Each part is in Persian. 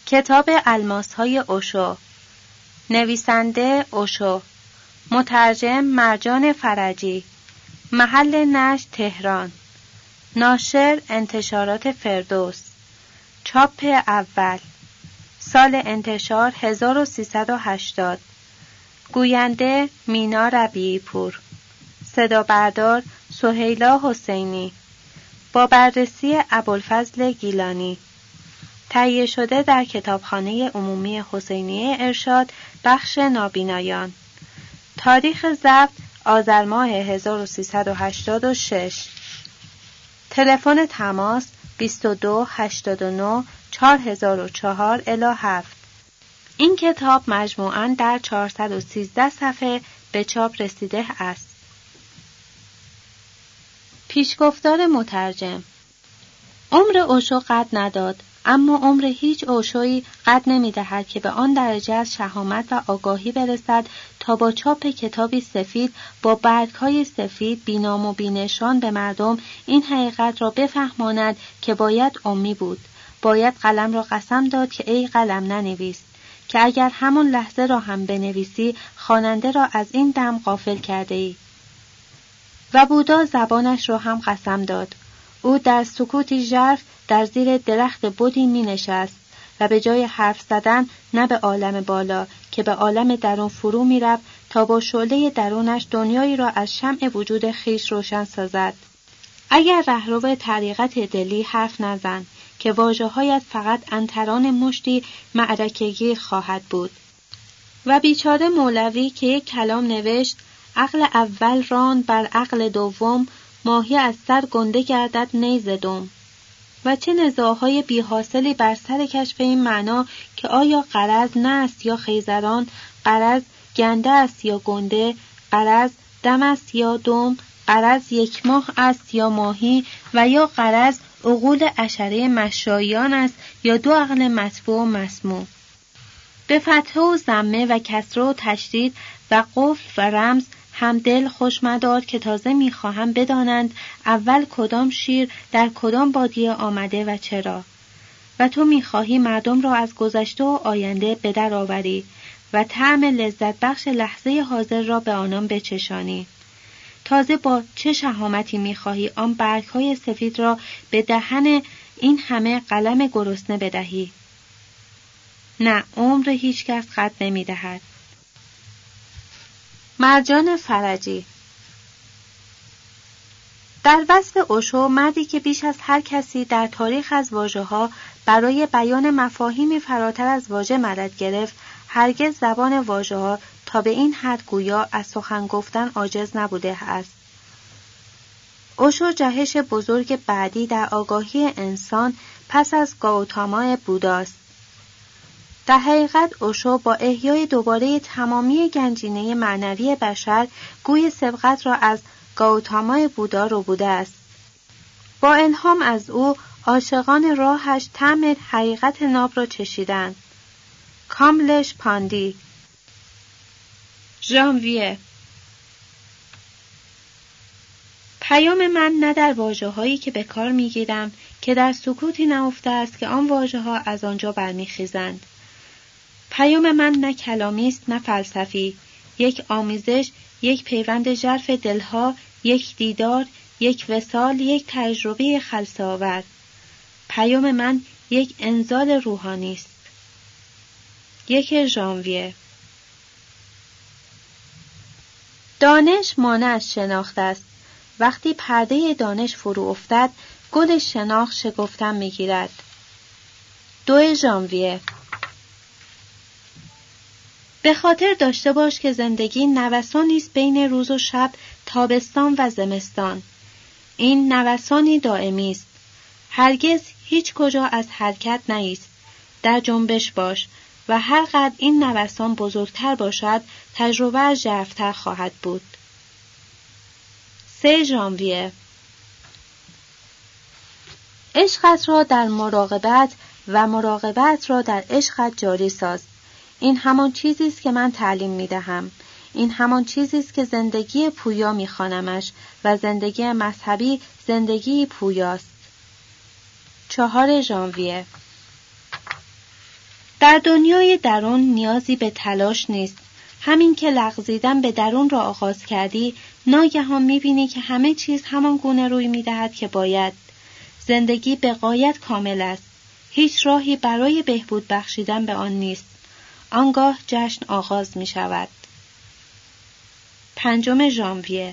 کتاب الماس‌های اوشو، نویسنده اوشو، مترجم مرجان فرجی، محل نشر تهران، ناشر انتشارات فردوس، چاپ اول، سال انتشار 1380، گوینده مینا ربیعی پور، صدا بردار سهیلا حسینی، با بررسی ابوالفضل گیلانی، تهیه شده در کتابخانه عمومی حسینیه ارشاد بخش نابینایان. تاریخ ضبط آذر ماه 1386. تلفن تماس 22 89 4004 الی 7. این کتاب مجموعاً در 413 صفحه به چاپ رسیده است. پیشگفتار مترجم: عمر اوشو قد نداد، اما عمر هیچ اوشویی قد نمی‌دهد که به آن درجه از شهامت و آگاهی برسد تا با چاپ کتابی سفید با برگ‌های سفید بینام و بینشان به مردم این حقیقت را بفهماند که باید امی بود، باید قلم را قسم داد که ای قلم ننویس، که اگر همان لحظه را هم بنویسی خواننده را از این دم غافل کرده ای. و بودا زبانش را هم قسم داد. او در سکوتی ژرف در زیر درخت بودی می نشست و به جای حرف زدن نه به عالم بالا که به عالم درون فرو می رفت تا با شعله درونش دنیایی را از شمع وجود خیش روشن سازد. اگر رهرو طریقت دلی حرف نزن که واژه‌هایت فقط عنتران مشتی معرکه‌گیر خواهد بود. و بیچاره مولوی که یک کلام نوشت: عقل اول راند بر عقل دوم، ماهی از سر گنده گردد نیز دم. و چه نزاع‌های بی حاصلی بر سر کشف این معنا که آیا غرض نه است یا خیزران، غرض گنده است یا گنده، غرض دم است یا دم، غرض یک ماه است یا ماهی، و یا غرض عقول عشره مشایان است یا دو عقل مطبوع و مسموع. به فتحه و ضمه و کسره و تشدید و قفل و رمز هم دل خوش مدار که تازه می‌خواهم بدانند اول کدام شیر در کدام بادیه آمده و چرا. و تو می‌خواهی مردم را از گذشته و آینده به در آوری و طعم لذت بخش لحظه حاضر را به آنان بچشانی. تازه با چه شهامتی می‌خواهی آن برگ‌های سفید را به دهن این همه قلم گرسنه بدهی. نه، عمر هیچ کس قد نمی‌دهد. مرجان فرجی. در وصف اوشو، مردی که بیش از هر کسی در تاریخ از واژه‌ها برای بیان مفاهیمی فراتر از واژه مدد گرفت، هرگز زبان واژه‌ها تا به این حد گویا از سخن گفتن عاجز نبوده است. اوشو جهش بزرگ بعدی در آگاهی انسان پس از گاوتاما بوداست. در حقیقت اوشو با احیای دوباره تمامی گنجینه معنوی بشر گوی سبقت را از گاوتاما بودا رو بوده است. با الهام از او عاشقان راهش طعم حقیقت ناب را چشیدند. کاملش پاندی. ژانویه. پیام من نه در واژه‌هایی که به کار می‌گیرم که در سکوتی نهفته است که آن واژه‌ها از آنجا برمیخیزند. پیام من نه کلامی است نه فلسفی، یک آمیزش، یک پیوند ژرف دلها، یک دیدار، یک وصال، یک تجربه خلسه‌آور. پیام من یک انزال روحانی است. 1 ژانویه. دانش مانع از شناخت است. وقتی پرده دانش فرو افتد، گل شناخت شکفتن می‌گیرد. 2 ژانویه. به خاطر داشته باش که زندگی نوسانی است بین روز و شب، تابستان و زمستان. این نوسانی دائمی است. هرگز هیچ کجا از حرکت نایست. در جنبش باش و هر قدر این نوسان بزرگتر باشد، تجربه از ژرف‌تر خواهد بود. 3 ژانویه. عشقت را در مراقبت و مراقبت را در عشقت جاری ساز. این همان چیزی است که من تعلیم می‌دهم. این همان چیزی است که زندگی پویا می‌خوانمش و زندگی مذهبی زندگی پویاست. 4 ژانویه. در دنیای درون نیازی به تلاش نیست. همین که لغزیدن به درون را آغاز کردی، ناگهان می‌بینی که همه چیز همان گونه روی می‌دهد که باید. زندگی به غایت کامل است. هیچ راهی برای بهبود بخشیدن به آن نیست. آنگاه جشن آغاز می‌شود. 5 ژانویه.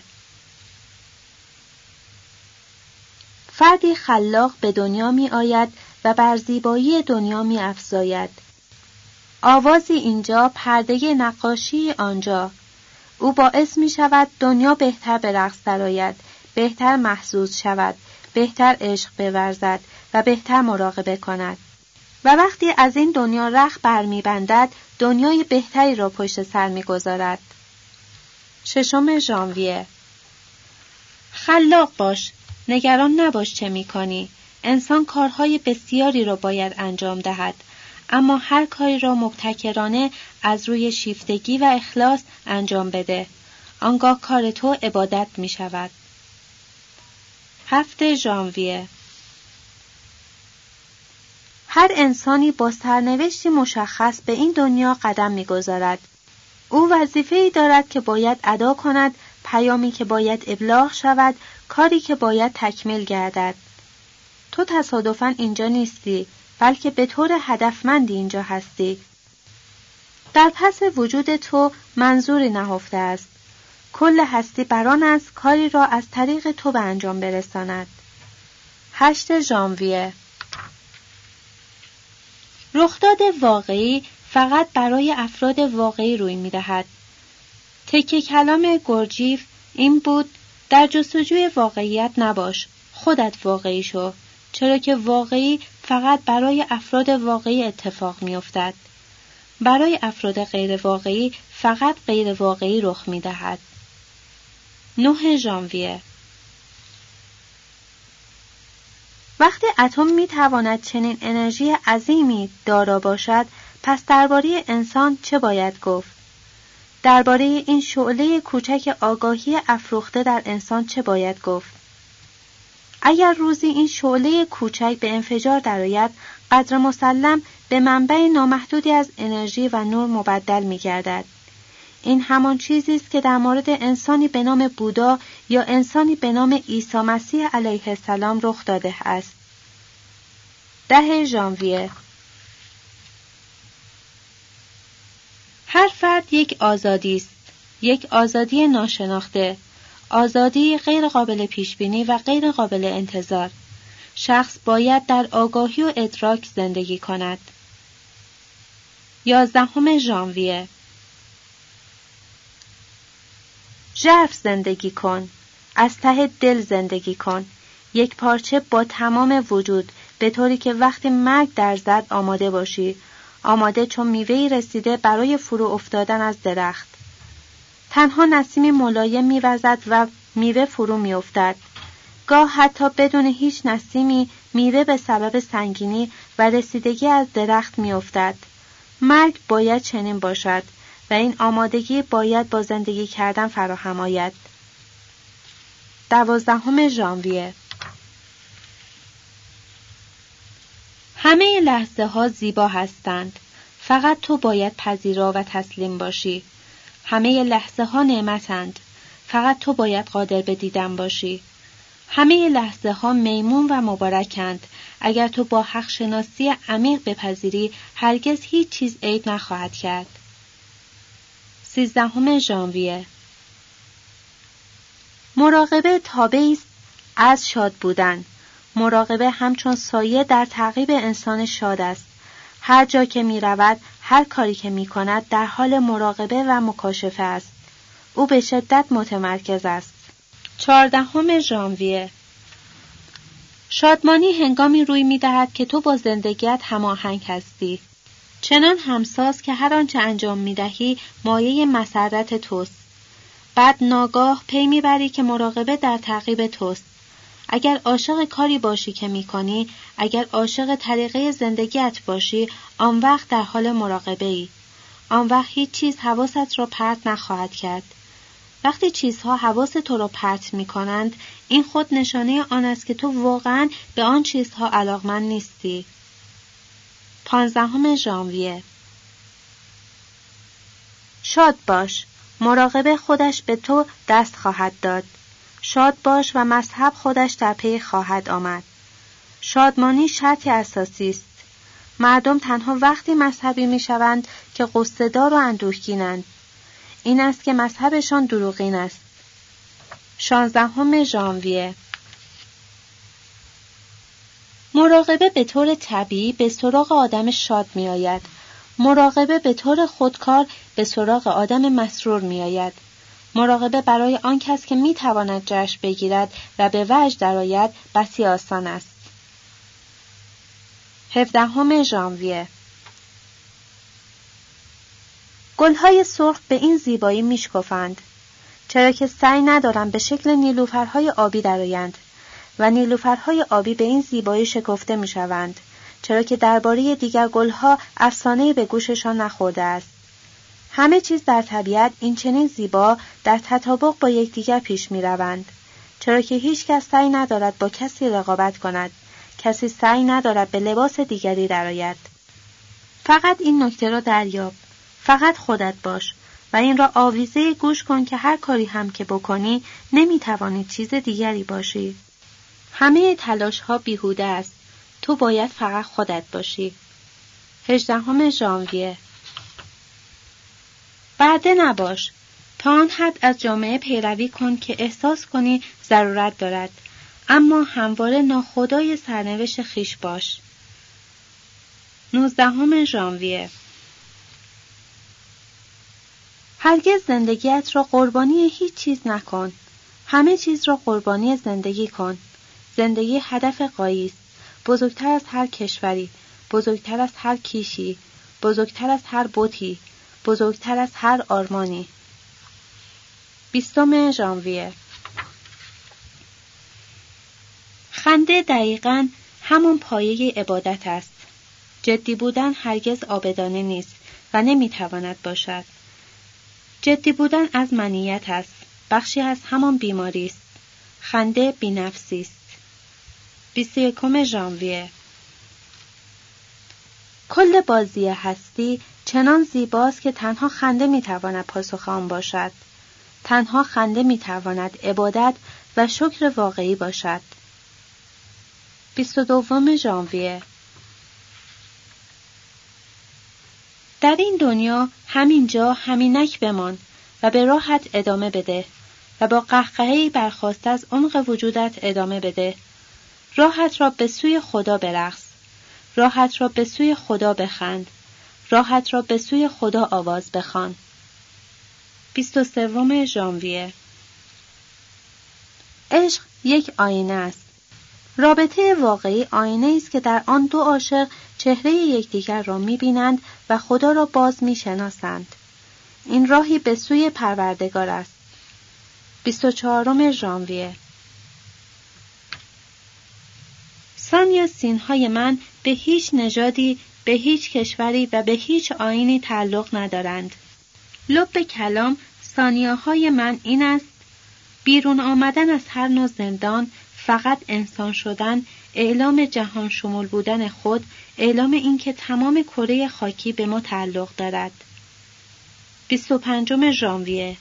فردی خلاق به دنیا می‌آید و بر زیبایی دنیا می‌افزاید. آوازی اینجا، پرده نقاشی آنجا. او باعث می‌شود دنیا بهتر به رقص درآید، بهتر محسوس شود، بهتر عشق بورزد و بهتر مراقبه کند. و وقتی از این دنیا رخ برمی‌بندد، دنیای بهتری را پشت سر می‌گذارد. 6 ژانویه. خلاق باش. نگران نباش چه می‌کنی. انسان کارهای بسیاری را باید انجام دهد، اما هر کاری را مبتکرانه از روی شیفتگی و اخلاص انجام بده. آنگاه کار تو عبادت می شود. 7 ژانویه. هر انسانی با سرنوشتی مشخص به این دنیا قدم می گذارد. او وظیفه‌ای دارد که باید ادا کند، پیامی که باید ابلاغ شود، کاری که باید تکمیل گردد. تو تصادفاً اینجا نیستی، بلکه به طور هدفمندی اینجا هستی. در پس وجود تو منظوری نهفته است. کل هستی بران است کاری را از طریق تو به انجام برساند. 8 ژانویه. رخداد واقعی فقط برای افراد واقعی روی می‌دهد. تکه کلام گورجیف این بود: در جستجوی واقعیت نباش، خودت واقعی شو، چرا که واقعی فقط برای افراد واقعی اتفاق می‌افتد. برای افراد غیر واقعی فقط غیر واقعی رخ می‌دهد. 9 ژانویه. وقتی اتم می‌تواند چنین انرژی عظیمی دارا باشد، پس درباره انسان چه باید گفت؟ درباره این شعله کوچک آگاهی افروخته در انسان چه باید گفت؟ اگر روزی این شعله کوچک به انفجار درآید، قدر مسلم به منبع نامحدودی از انرژی و نور مبدل می‌گردد. این همان چیزی است که در مورد انسانی به نام بودا یا انسانی به نام عیسی مسیح علیه السلام رخ داده است. 10 ژانویه. هر فرد یک آزادی است، یک آزادی ناشناخته، آزادی غیر قابل پیشبینی و غیر قابل انتظار. شخص باید در آگاهی و ادراک زندگی کند. 11 ژانویه. ژرف زندگی کن، از ته دل زندگی کن، یک پارچه با تمام وجود، به طوری که وقتی مرگ در زد آماده باشی، آماده چون میوه‌ای رسیده برای فرو افتادن از درخت. تنها نسیمی ملایم میوزد و میوه فرو میافتد. گاه حتی بدون هیچ نسیمی میوه به سبب سنگینی و رسیدگی از درخت میافتد. مرگ باید چنین باشد و این آمادگی باید با زندگی کردن فراهم آید. 12 ژانویه. همه لحظه ها زیبا هستند. فقط تو باید پذیرا و تسلیم باشی. همه لحظه ها نعمتند. فقط تو باید قادر به دیدن باشی. همه لحظه ها میمون و مبارکند. اگر تو با حق شناسی عمیق بپذیری، هرگز هیچ چیز عیب نخواهد کرد. 13 ژانویه. مراقبه تابعی است از شاد بودن. مراقبه همچون سایه در تعقیب انسان شاد است. هر جا که می رود، هر کاری که می کند در حال مراقبه و مکاشفه است. او به شدت متمرکز است. 14 ژانویه. شادمانی هنگامی روی می دهد که تو با زندگیت هماهنگ هستی. چنان همساز که هر آنچه انجام می دهی مایه مسرت توست. بعد ناگاه پی می بری که مراقبه در تعقیب توست. اگر عاشق کاری باشی که می کنی، اگر عاشق طریقه زندگیت باشی، آن وقت در حال مراقبه ای. آن وقت هیچ چیز حواست را پرت نخواهد کرد. وقتی چیزها حواس تو را پرت می کنند، این خود نشانه آن است که تو واقعاً به آن چیزها علاقمند نیستی. 15 ژانویه. شاد باش، مراقب خودش به تو دست خواهد داد. شاد باش و مذهب خودش در پی خواهد آمد. شادمانی شرطی اساسی است. مردم تنها وقتی مذهبی میشوند که غصه‌دار و اندوهگینند. این است که مذهبشان دروغین است. 16 ژانویه. مراقبه به طور طبیعی به سراغ آدم شاد می آید. مراقبه به طور خودکار به سراغ آدم مسرور می آید. مراقبه برای آن کس که می تواند جشن بگیرد و به وجد درآید بسی آسان است. 17 ژانویه. گلهای سرخ به این زیبایی می شکفند، چرا که سعی ندارند به شکل نیلوفرهای آبی درآیند و نیلوفرهای آبی به این زیبایی شکفته می شوند، چرا که درباره دیگر گلها افسانه‌ای به گوششان نخورده است. همه چیز در طبیعت این چنین زیبا در تطابق با یکدیگر پیش می روند، چرا که هیچ کس سعی ندارد با کسی رقابت کند، کسی سعی ندارد به لباس دیگری درآید. فقط این نکته را دریاب، فقط خودت باش و این را آویزه گوش کن که هر کاری هم که بکنی نمیتوانی چیز دیگری باشی. همه تلاش ها بیهوده است. تو باید فقط خودت باشی. 18 ژانویه. بعده نباش. تا آن حد از جامعه پیروی کن که احساس کنی ضرورت دارد، اما همواره ناخدای سرنوشت خویش باش. 19 ژانویه. هرگز زندگیت را قربانی هیچ چیز نکن. همه چیز را قربانی زندگی کن. زندگی هدف غایی است، بزرگتر از هر کشوری، بزرگتر از هر کیشی، بزرگتر از هر بتی، بزرگتر از هر آرمانی. 20 ژانویه. خنده دقیقاً همون پایه عبادت است. جدی بودن هرگز عابدانه نیست و نمیتواند باشد. جدی بودن از منیت است، بخشی از همان بیماری است. خنده بی‌نفسی است. 21 ژانویه. کل بازی هستی چنان زیباست که تنها خنده میتواند پاسخ آن باشد. تنها خنده میتواند عبادت و شکر واقعی باشد. 22 ژانویه. در این دنیا همینجا همینک بمان و به راحت ادامه بده و با قهقهه‌ای برخاسته از عمق وجودت ادامه بده. راحت را به سوی خدا برقص. راحت را به سوی خدا بخند. راحت را به سوی خدا آواز بخوان. 23 ژانویه. عشق یک آینه است. رابطه واقعی آینه است که در آن دو عاشق چهره یکدیگر را می‌بینند و خدا را باز می‌شناسند. این راهی به سوی پروردگار است. 24 ژانویه. سان یا سین‌های من به هیچ نژادی، به هیچ کشوری و به هیچ آیینی تعلق ندارند. لب کلام ثانیه‌های من این است: بیرون آمدن از هر نوع زندان، فقط انسان شدن، اعلام جهان شمول بودن خود، اعلام این که تمام کره خاکی به ما تعلق دارد. 25 ژانویه.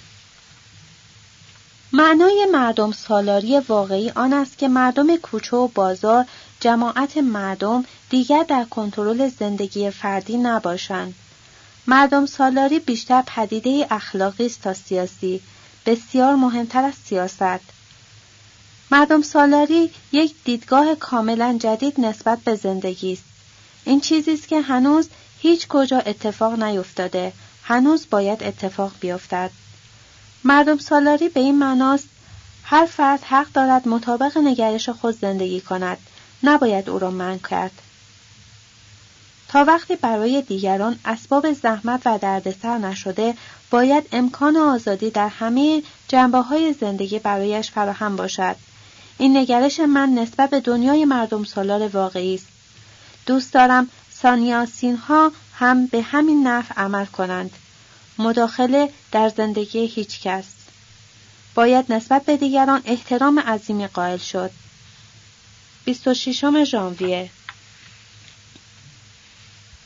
معنای مردم سالاری واقعی آن است که مردم کوچه و بازار، جماعت مردم دیگر در کنترل زندگی فردی نباشند. مردم سالاری بیشتر پدیده اخلاقی است تا سیاسی، بسیار مهمتر از سیاست. مردم سالاری یک دیدگاه کاملا جدید نسبت به زندگی است. این چیزی است که هنوز هیچ کجا اتفاق نیفتاده، هنوز باید اتفاق بیفتد. مردم سالاری به این معناست هر فرد حق دارد مطابق نگرش خود زندگی کند، نباید او را منع کرد. تا وقتی برای دیگران اسباب زحمت و دردسر نشده، باید امکان آزادی در همه جنبه‌های زندگی برایش فراهم باشد. این نگرش من نسبت به دنیای مردم سالار واقعی است. دوست دارم سانیاسین‌ها هم به همین نحو عمل کنند. مداخله در زندگی هیچ کس. باید نسبت به دیگران احترام عظیمی قائل شد. 26 ژانویه.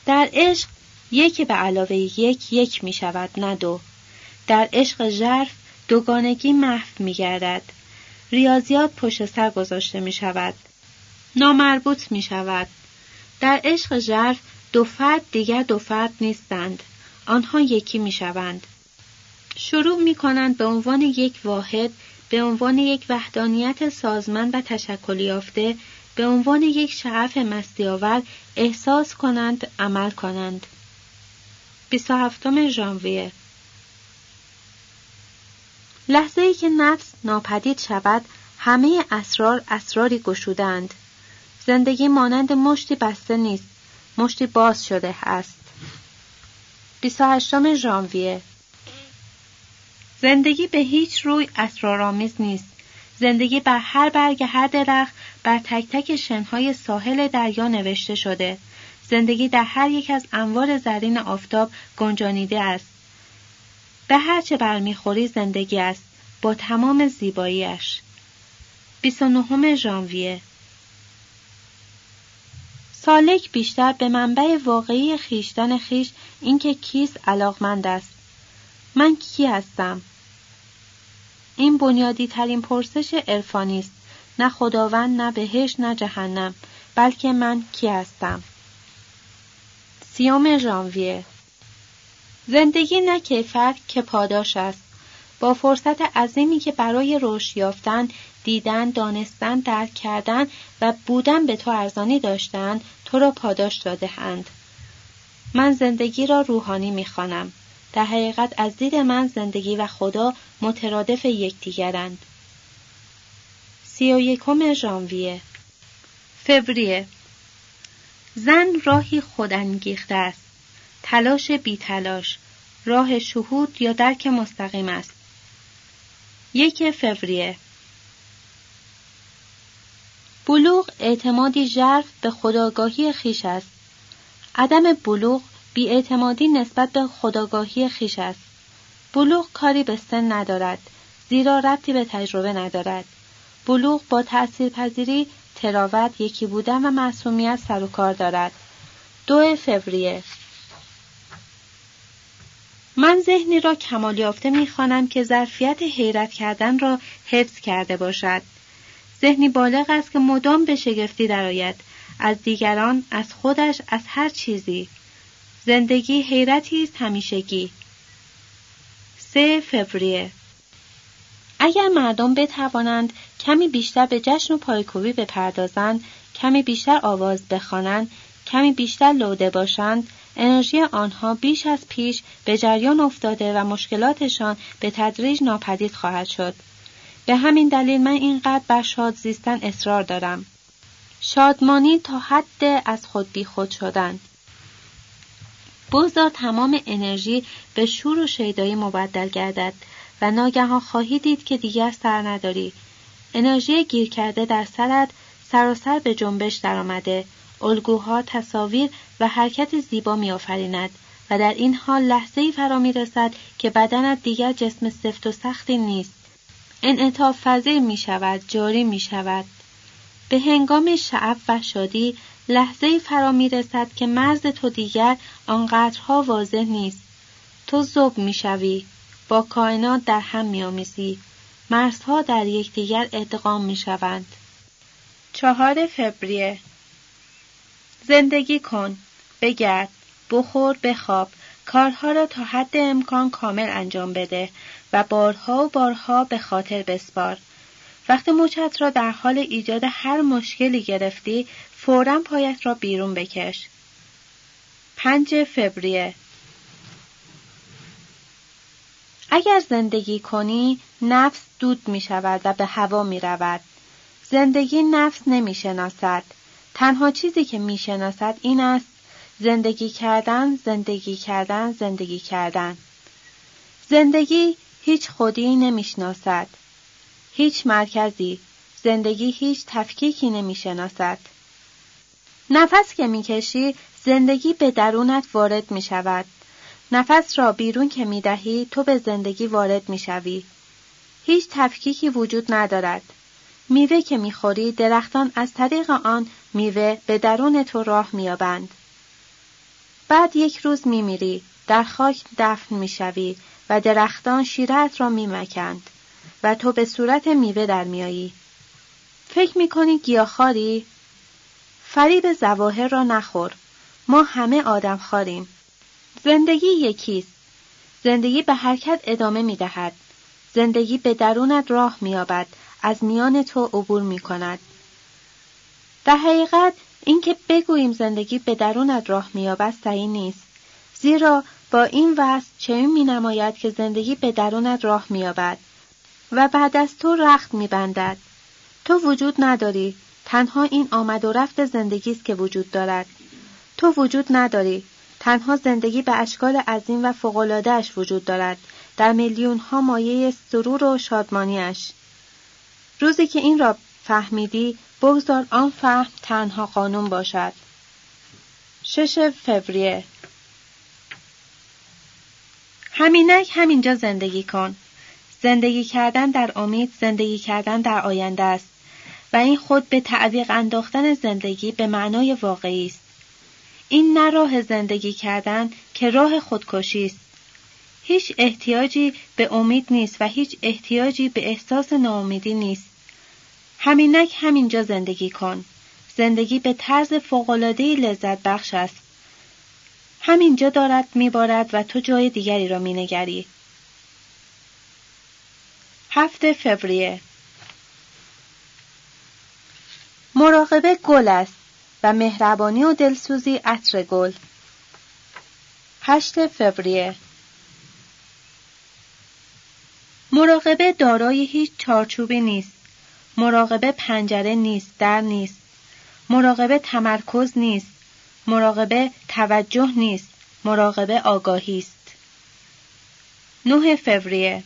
در عشق یک به علاوه یک می شود، نه دو. در عشق ژرف دوگانگی محو می گردد. ریاضیات پشت سر گذاشته می شود. نامربوط می شود. در عشق ژرف دو فرد دیگر دو فرد نیستند. آنها یکی می شوند. شروع می کنند به عنوان یک واحد، به عنوان یک وحدانیت سازمند و تشکل یافته، به عنوان یک شغف مستی‌آور احساس کنند، عمل کنند. 27 ژانویه. لحظه‌ای که نفس ناپدید شود، همه اسرار اسراری گشودند. زندگی مانند مشتی بسته نیست، مشتی باز شده است. 28 ژانویه. زندگی به هیچ روی اسرارآمیز نیست. زندگی بر هر برگ هر درخت، بر تک تک شنهای ساحل دریا نوشته شده. زندگی در هر یک از انوار زرین آفتاب گنجانیده است. به هر چه برمیخوری زندگی است، با تمام زیباییش. 29 ژانویه. سالک بیشتر به منبع واقعی خویشتن خویش، اینکه کیست، علاقمند است. من کی هستم؟ این بنیادی ترین پرسش عرفانی است. نه خداوند، نه بهشت، نه جهنم، بلکه من کی هستم. 30 ژانویه. زندگی نه کیفر که پاداش است. با فرصت عظیمی که برای رشد یافتن، دیدن، دانستن، درک کردن و بودن به تو ارزانی داشتند، تو را پاداش داده‌اند. من زندگی را روحانی می‌خوانم. در حقیقت از دید من زندگی و خدا مترادف یکدیگرند. 31 ژانویه. فوریه. زن راهی خودانگیخته است. تلاش بی تلاش. راه شهود یا درک مستقیم است. 1 فوریه. بلوغ اعتمادی ژرف به خودآگاهی خویش است. عدم بلوغ بی‌اعتمادی نسبت به خودآگاهی خویش است. بلوغ کاری به سن ندارد، زیرا ربطی به تجربه ندارد. بلوغ با تأثیرپذیری، تراوت، یکی بودن و معصومیت سر و کار دارد. 2 فوریه. من ذهنی را کمال یافته می‌خوانم که ظرفیت حیرت کردن را حفظ کرده باشد. ذهنی بالغ است که مدام به شگفتی درآید، از دیگران، از خودش، از هر چیزی. زندگی حیرتی است همیشگی. 3 فوریه. اگر مردم بتوانند کمی بیشتر به جشن و پایکوبی بپردازند، کمی بیشتر آواز بخوانند، کمی بیشتر لوده باشند، انرژی آنها بیش از پیش به جریان افتاده و مشکلاتشان به تدریج ناپدید خواهد شد. به همین دلیل من اینقدر بر شاد زیستن اصرار دارم. شادمانی تا حد از خود بی خود شدن. بگذار تمام انرژی به شور و شیدایی مبدل گردد و ناگهان خواهی دید که دیگر سر نداری. انرژی گیر کرده در سرت سراسر به جنبش درآمده، الگوها، تصاویر و حرکت زیبا می‌آفریند و در این حال لحظه‌ای فرا می‌رسد که بدنت دیگر جسم سفت و سختی نیست. انعطاف پذیر می‌شود، جاری می‌شود. به هنگام شعف و شادی لحظه‌ای فرا می‌رسد که مرز تو دیگر آنقدرها واضح نیست. تو ذوب می‌شوی، با کائنات در هم می‌آمیزی. مرزها در یکدیگر ادغام می‌شوند. 4 فوریه. زندگی کن، بگرد، بخور، بخواب، کارها را تا حد امکان کامل انجام بده و بارها و بارها به خاطر بسپار. وقتی مچت را در حال ایجاد هر مشکلی گرفتی، فوراً پایت را بیرون بکش. 5 فوریه. اگر زندگی کنی، نفس دود می شود و به هوا می رود. زندگی نفس نمی شناسد. تنها چیزی که می شناسد این است: زندگی کردن، زندگی کردن، زندگی کردن. زندگی هیچ خودی نمی شناسد. هیچ مرکزی، زندگی هیچ تفکیکی نمی شناسد. نفس که می کشی، زندگی به درونت وارد می شود. نفس را بیرون که می دهی، تو به زندگی وارد می شوی. هیچ تفکیکی وجود ندارد. میوه که می خوری، درختان از طریق آن میوه به درون تو راه می یابند. بعد یک روز میمیری، در خاک دفن میشوی و درختان شیره‌ات را میمکند و تو به صورت میوه در میایی. فکر میکنی گیاهخواری؟ فریب ظواهر را نخور. ما همه آدم خاریم. زندگی یکیست. زندگی به حرکت ادامه میدهد. زندگی به درونت راه مییابد، از میان تو عبور میکند. در حقیقت اینکه بگوییم زندگی به درونت راه مییابد صحیح نیست. زیرا با این وصف چنین مینماید که زندگی به درونت راه مییابد و بعد از تو رخت میبندد. تو وجود نداری، تنها این آمد و رفت زندگی است که وجود دارد. تو وجود نداری، تنها زندگی به اشکال عظیم و فوق‌العاده‌اش وجود دارد، در میلیون‌ها مایه سرور و شادمانی‌اش. روزی که این را فهمیدی، بگذار آن فهم تنها قانون باشد. 6 فوریه. همینک همینجا زندگی کن. زندگی کردن در امید، زندگی کردن در آینده است و این خود به تعویق انداختن زندگی به معنای واقعی است. این نه راه زندگی کردن که راه خودکشی است. هیچ احتیاجی به امید نیست و هیچ احتیاجی به احساس ناامیدی نیست. همینک همینجا زندگی کن. زندگی به طرز فوق‌العاده‌ای لذت بخش است. همینجا دارد میبارد و تو جای دیگری را مینگری. 7 فوریه. مراقبه گل است و مهربانی و دلسوزی عطر گل. 8 فوریه. مراقبه دارای هیچ چارچوبی نیست. مراقبه پنجره نیست، در نیست. مراقبه تمرکز نیست. مراقبه توجه نیست. مراقبه آگاهی است. 9 فوریه.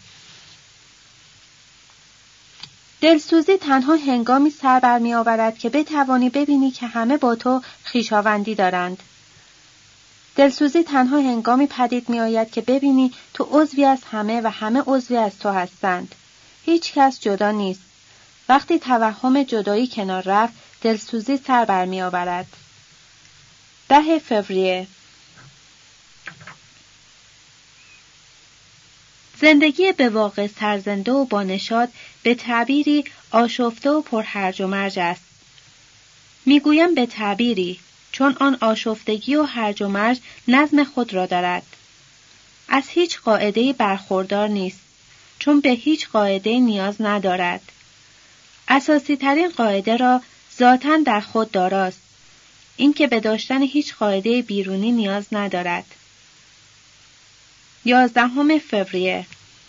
دلسوزی تنها هنگامی سر برمی آورد که بتوانی ببینی که همه با تو خویشاوندی دارند. دلسوزی تنها هنگامی پدید می آید که ببینی تو عضوی از همه و همه عضوی از تو هستند. هیچ کس جدا نیست. وقتی توهم جدایی کنار رفت، دلسوزی سر برمی آورد. 10 فوریه. زندگی به واقع سرزنده و بانشاد به تعبیری آشفته و پرهرج و مرج است. میگویم به تعبیری، چون آن آشفتگی و هرج و مرج نظم خود را دارد. از هیچ قاعده‌ای برخوردار نیست، چون به هیچ قاعده نیاز ندارد. اساسی ترین قاعده را ذاتاً در خود داراست، این که به داشتن هیچ قاعده بیرونی نیاز ندارد. 11 فوریه.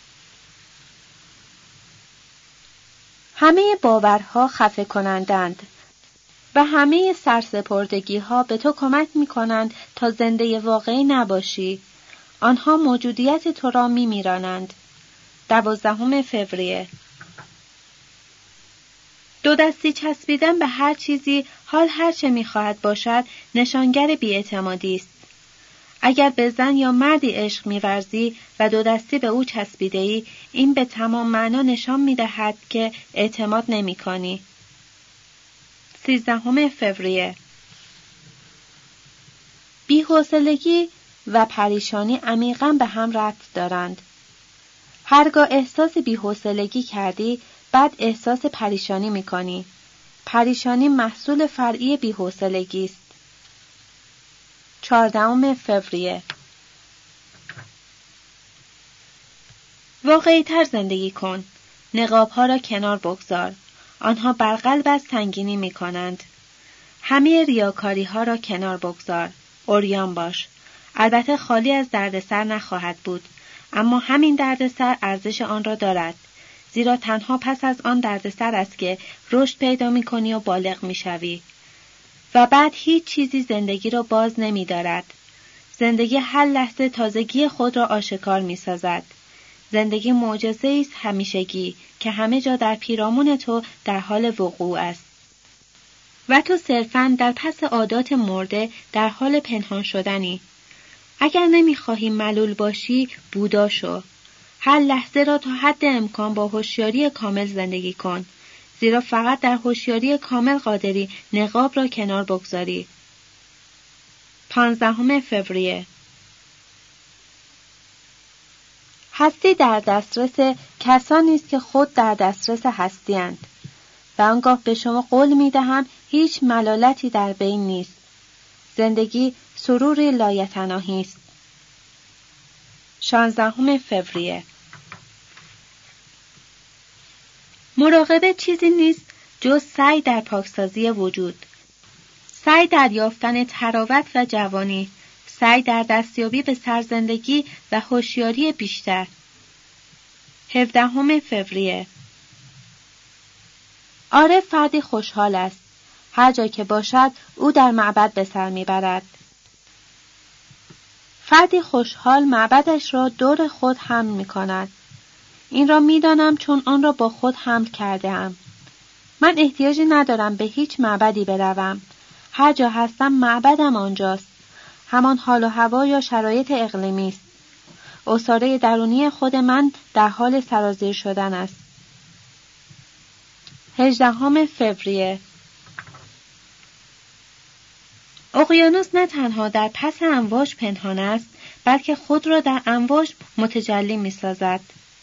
همه باورها خفه کنندند و همه سرسپردگی‌ها به تو کمک می‌کنند تا زنده واقعی نباشی. آنها موجودیت تو را می‌میرانند. 12 فوریه. دو دستی چسبیدن به هر چیزی، حال هر چه می‌خواهد باشد، نشانگر بی‌اعتمادی است. اگر به زن یا مردی عشق می‌ورزی و دو دستی به او چسبیده‌ای، این به تمام معنا نشان می‌دهد که اعتماد نمی‌کنی. 13 فوریه. بی‌حوصلگی و پریشانی عمیقاً به هم ربط دارند. هرگاه احساس بی‌حوصلگی کردی، بعد احساس پریشانی می‌کنی. پریشانی محصول فرعی بی‌حوصلگی است. 14 فوریه. واقعی‌تر زندگی کن. نقاب‌ها را کنار بگذار. آنها بر قلبت سنگینی می‌کنند. همه ریاکاری‌ها را کنار بگذار. عریان باش. البته خالی از دردسر نخواهد بود، اما همین دردسر ارزش آن را دارد، زیرا تنها پس از آن دردسر است که رشد پیدا می‌کنی و بالغ می‌شوی. و بعد هیچ چیزی زندگی را باز نمی‌دارد. زندگی هر لحظه تازگی خود را آشکار می‌سازد. زندگی معجزه‌ای است همیشگی که همه جا در پیرامون تو در حال وقوع است. و تو صرفاً در پس عادات مرده در حال پنهان شدنی. اگر نمی‌خواهی ملول باشی، بودا شو. هر لحظه را تا حد امکان با هوشیاری کامل زندگی کن، زیرا فقط در هوشیاری کامل قادری نقاب را کنار بگذاری. 15 فوریه. هستی در دسترس کسانی است که خود در دسترس هستی‌اند و آنگاه به شما قول می‌دهم هیچ ملالتی در بین نیست. زندگی سروری لایتناهی است. 16 فوریه. مراقبه چیزی نیست جز سعی در پاکسازی وجود، سعی در یافتن تراوت و جوانی، سعی در دستیابی به سرزندگی و هوشیاری بیشتر. 17 فوریه. عارف فردی خوشحال است. هر جا که باشد او در معبد به سر میبرد. فردی خوشحال معبدش را دور خود حمل می کند. این را می دانم چون آن را با خود حمل کرده ام. من احتیاجی ندارم به هیچ معبدی بروم. هر جا هستم معبدم آنجاست. همان حال و هوا یا شرایط اقلیمی است. اساره درونی خود من در حال سرازیر شدن است. 18 فوریه. اقیانوس نه تنها در پس امواج پنهان است، بلکه خود را در امواج متجلی می سازد.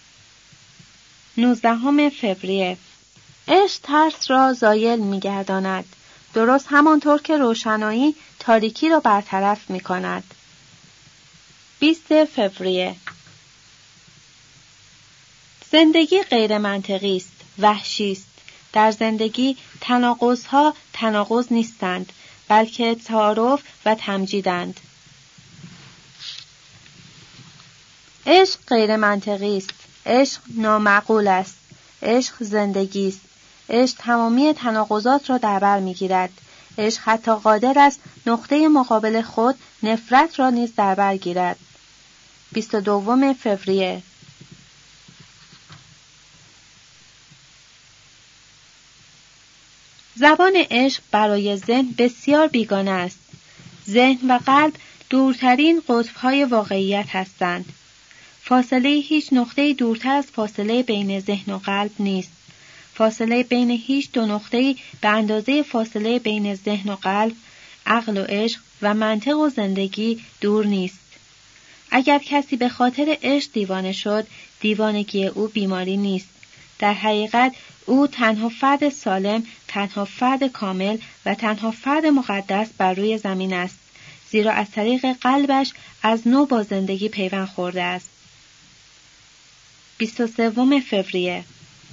19 فوریه. عشق ترس را زایل می گرداند. درست همانطور که روشنایی تاریکی را برطرف می کند. 20 فوریه. زندگی غیر منطقی است، وحشی است. در زندگی تناقض‌ها تناقض نیستند، بلکه تعارف و تمجیدند. عشق غیر منطقی است، عشق نامعقول است، عشق زندگی است، عشق تمامی تناقضات را در بر می‌گیرد. عشق حتی قادر است نقطه مقابل خود نفرت را نیز در بر گیرد. 22 فوریه. زبان عشق برای ذهن بسیار بیگانه است. ذهن و قلب دورترین قطب‌های واقعیت هستند. فاصله هیچ نقطه‌ای دورتر از فاصله بین ذهن و قلب نیست. فاصله بین هیچ دو نقطه‌ای به اندازه فاصله بین ذهن و قلب، عقل و عشق و منطق و زندگی دور نیست. اگر کسی به خاطر عشق دیوانه شد، دیوانگی او بیماری نیست. در حقیقت او تنها فرد سالم، تنها فرد کامل و تنها فرد مقدس بر روی زمین است، زیرا از طریق قلبش از نو با زندگی پیوند خورده است. 23 فوریه.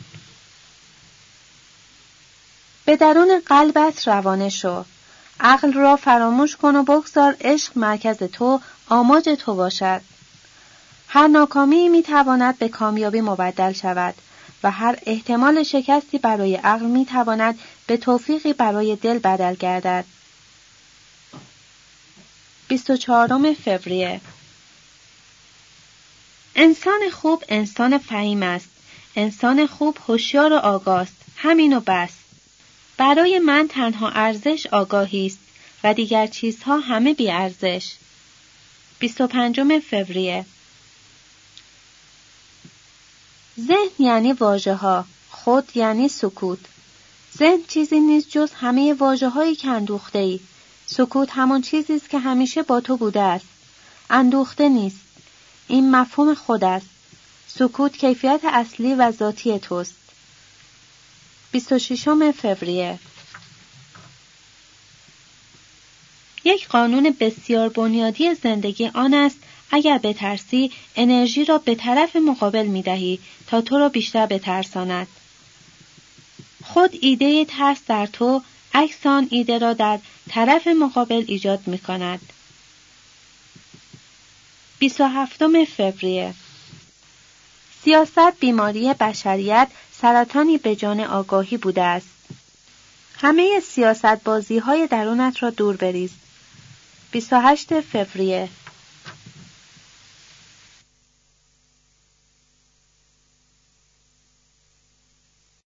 به درون قلبت روانه شو. عقل را فراموش کن و بگذار عشق مرکز تو، آماج تو باشد. هر ناکامی میتواند به کامیابی مبدل شود و هر احتمال شکستی برای عقل میتواند به توفیقی برای دل بدل گردد. 24 فوریه. انسان خوب انسان فهیم است. انسان خوب هوشیار و آگاه است. همین و بس. برای من تنها ارزش آگاهی است و دیگر چیزها همه بی ارزش. 25 فوریه. ذهن یعنی واژه‌ها، خود یعنی سکوت. ذهن چیزی نیست جز همه واژه‌هایی که اندوخته‌ای. سکوت همان چیزی است که همیشه با تو بوده است. اندوخته نیست. این مفهوم خود است. سکوت کیفیت اصلی و ذاتی توست. 26 فوریه. یک قانون بسیار بنیادی زندگی آن است اگر بترسی انرژی را به طرف مقابل می دهی تا تو را بیشتر بترساند. خود ایده ترس در تو عکس آن ایده را در طرف مقابل ایجاد می کند. 27 فوریه. سیاست بیماری بشریت، سرطانی به جان آگاهی بوده است. همه سیاست بازی های درونت را دور بریز. 28 فوریه.